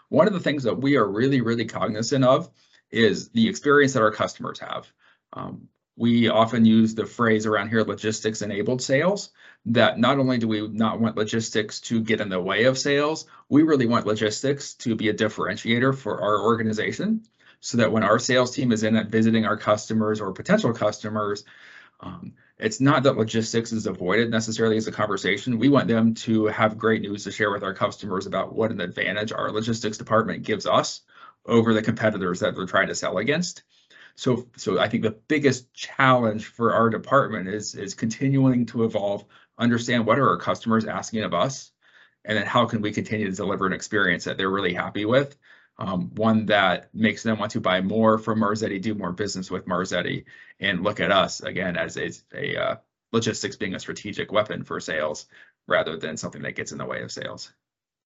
one of the things that we are really, really cognizant of is the experience that our customers have. We often use the phrase around here, logistics enabled sales, that not only do we not want logistics to get in the way of sales, we really want logistics to be a differentiator for our organization so that when our sales team is in it visiting our customers or potential customers, it's not that logistics is avoided necessarily as a conversation. We want them to have great news to share with our customers about what an advantage our logistics department gives us over the competitors that they're trying to sell against. So I think the biggest challenge for our department is continuing to evolve, understand what are our customers asking of us, and then how can we continue to deliver an experience that they're really happy with, one that makes them want to buy more from Marzetti, do more business with Marzetti, and look at us again as a logistics being a strategic weapon for sales rather than something that gets in the way of sales.